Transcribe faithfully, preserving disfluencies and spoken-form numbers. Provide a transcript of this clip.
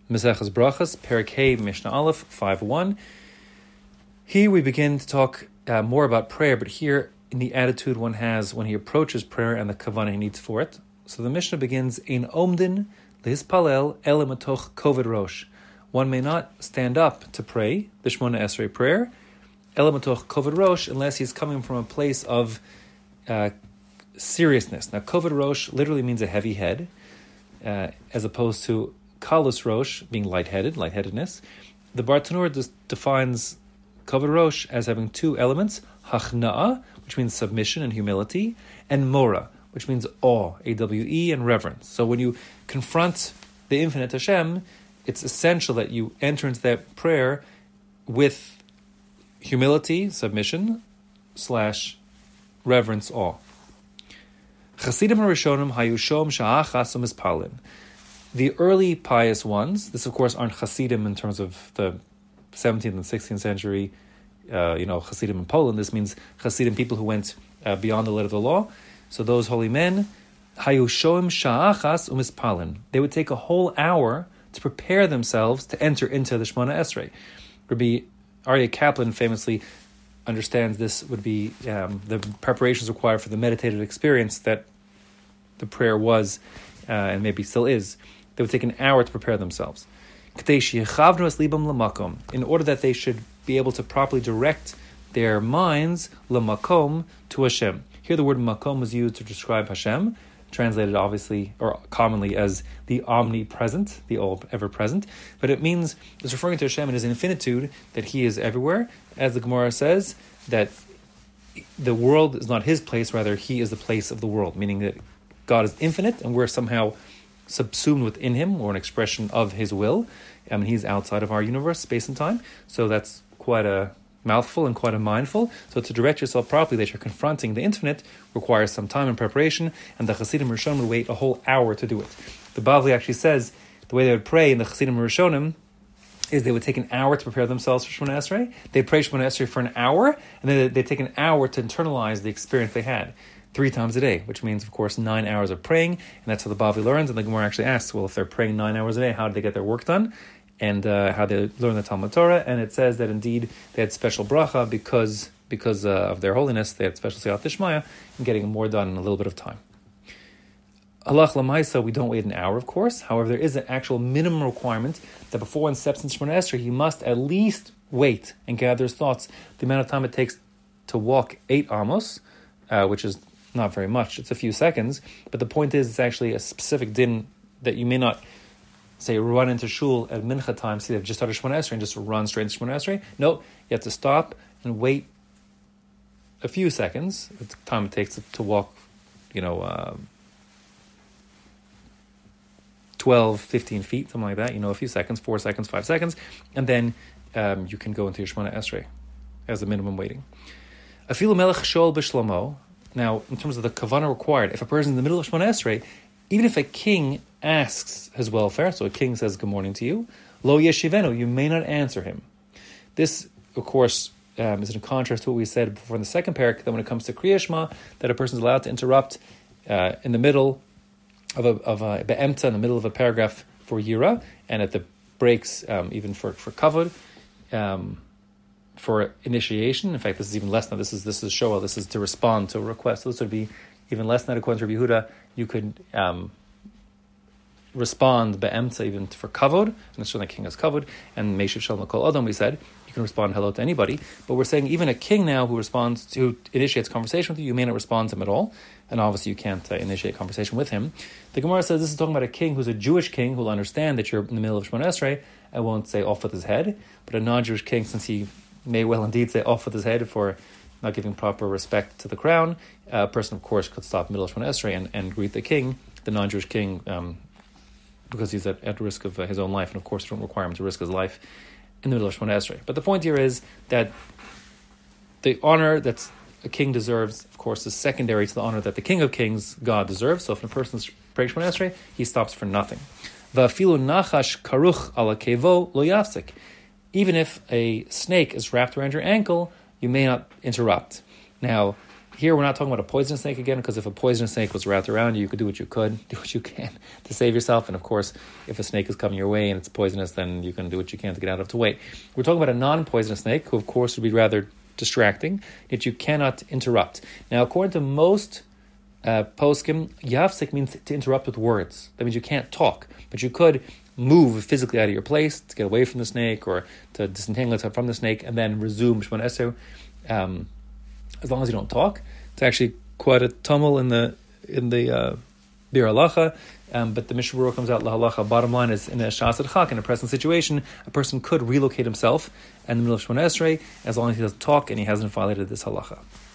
Maseches Brachas, Perek Hey, Mishnah Aleph, five one. Here we begin to talk uh, more about prayer, but here in the attitude one has when he approaches prayer and the kavanah he needs for it. So the Mishnah begins, Ein omdin lehispalel ele matoch koved rosh. One may not stand up to pray, the Shemona Esrei prayer, ele matoch koved rosh, unless he's coming from a place of uh, seriousness. Now, koved rosh literally means a heavy head, uh, as opposed to kalus rosh, being lightheaded, lightheadedness. The Bartanura just defines koved rosh as having two elements, hachna'ah, which means submission and humility, and mora, which means awe, A W E, and reverence. So when you confront the infinite Hashem, it's essential that you enter into that prayer with humility, submission, slash reverence, awe. Chasidim harishonim hayushom sha'achasum ispalin. The early pious ones, this of course aren't Hasidim in terms of the seventeenth and sixteenth century, uh, you know, Hasidim in Poland. This means Hasidim, people who went uh, beyond the letter of the law. So those holy men, hayushoim sha'achas umispalin. They would take a whole hour to prepare themselves to enter into the Shemona Esrei. Rabbi Aryeh Kaplan famously understands this would be um, the preparations required for the meditative experience that the prayer was, uh, and maybe still is. They would take an hour to prepare themselves. In order that they should be able to properly direct their minds lamakom to Hashem. Here the word makom was used to describe Hashem, translated obviously or commonly as the omnipresent, the all ever-present. But it means, it's referring to Hashem in his infinitude, that he is everywhere. As the Gemara says, that the world is not his place, rather he is the place of the world, meaning that God is infinite and we're somehow subsumed within him, or an expression of his will. I mean, he's outside of our universe, space and time. So that's quite a mouthful and quite a mindful. So to direct yourself properly that you're confronting the infinite requires some time and preparation, and the Hasidim Rishonim would wait a whole hour to do it. The Bavli actually says the way they would pray in the Hasidim Rishonim is they would take an hour to prepare themselves for Shemona Esrei. They'd pray Shemona Esrei for an hour, and then they'd take an hour to internalize the experience they had. Three times a day, which means, of course, nine hours of praying, and that's how the Bavli learns. And the Gemara actually asks, well, if they're praying nine hours a day, how did they get their work done? And uh, how they learn the Talmud Torah? And it says that indeed they had special bracha because because uh, of their holiness. They had special siyat dishmaya and getting more done in a little bit of time. Halach l'maisa, we don't wait an hour, of course. However, there is an actual minimum requirement that before one steps into Shemona Esrei, he must at least wait and gather his thoughts. The amount of time it takes to walk eight amos, uh, which is not very much, it's a few seconds, but the point is it's actually a specific din that you may not, say, run into shul at mincha time, see they've just started Shemona Esrei and just run straight into Shemona Esrei. No, you have to stop and wait a few seconds, the time it takes to, to walk, you know, uh, twelve, fifteen feet, something like that, you know, a few seconds, four seconds, five seconds, and then um, you can go into your Shemona Esrei as the minimum waiting. Afilu melech shol b'shlomo. Now, in terms of the kavanah required, if a person is in the middle of Shemona Esrei, even if a king asks his welfare, so a king says good morning to you, lo yeshivenu, you may not answer him. This, of course, um, is in contrast to what we said before in the second parak, that when it comes to Kriya Shema, that a person is allowed to interrupt uh, in the middle of a, of a be'emta, in the middle of a paragraph for yira, and at the breaks, um, even for, for kavod, um, for initiation. In fact, this is even less than this is this is shoel. This is to respond to a request. So this would be even less than that. According to Rabbi Yehuda, you could um, respond be'emta even for kavod, and it's certainly the king has kavod. And meishiv shalom l'kol adam, we said you can respond hello to anybody. But we're saying even a king now who responds to who initiates conversation with you, you may not respond to him at all, and obviously you can't uh, initiate conversation with him. The Gemara says this is talking about a king who's a Jewish king who will understand that you're in the middle of Shemona Esrei. I won't say off with his head, but a non-Jewish king, since he may well indeed say off with his head for not giving proper respect to the crown, a person, of course, could stop in the middle of Shemona Esrei and, and greet the king, the non-Jewish king, um, because he's at, at risk of uh, his own life, and of course, you don't require him to risk his life in the middle of Shemona Esrei. But the point here is that the honor that a king deserves, of course, is secondary to the honor that the King of Kings, God, deserves. So if a person's praying Shemona Esrei, he stops for nothing. Va'afilu nachash karuch ala kevo lo yafsik. Even if a snake is wrapped around your ankle, you may not interrupt. Now, Here we're not talking about a poisonous snake again, because if a poisonous snake was wrapped around you, you could do what you could, do what you can to save yourself. And of course, if a snake is coming your way and it's poisonous, then you can do what you can to get out of its way. We're talking about a non-poisonous snake, who of course would be rather distracting, that you cannot interrupt. Now, according to most uh, poskim, yafsik means to interrupt with words. That means you can't talk, but you could move physically out of your place to get away from the snake or to disentangle yourself from the snake and then resume Shemona Esrei. Um, as long as you don't talk. It's actually quite a tumble in the in the uh, Bir Halacha, um, but the Mishnah Berurah comes out La Halacha. Bottom line is, in a Shas Chak, in a present situation, a person could relocate himself in the middle of Shemona Esrei as long as he doesn't talk and he hasn't violated this halacha.